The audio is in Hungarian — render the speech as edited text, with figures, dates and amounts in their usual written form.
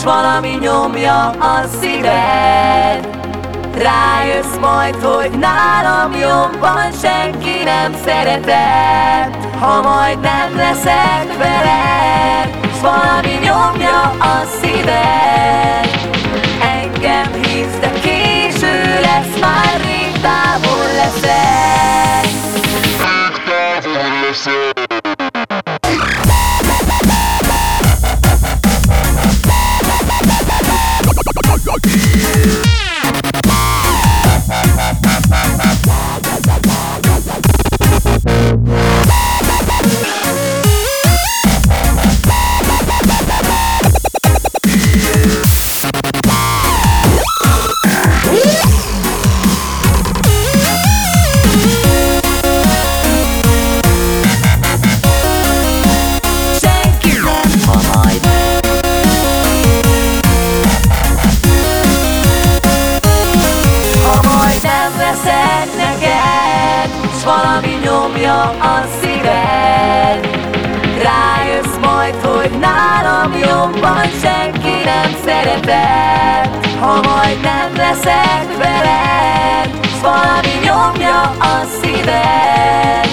s valami nyomja a szíved. Rájössz majd, hogy nálam jobban senki nem szeretett. Ha majd nem leszek veled, s valami nyomja a szíved. Engem hívsz, de késő lesz, már rég távol leszek. S valami nyomja a szíved. Rájössz majd, hogy nálam jobban senki nem szeretett. Ha majd nem leszek veled, s valami nyomja a szíved.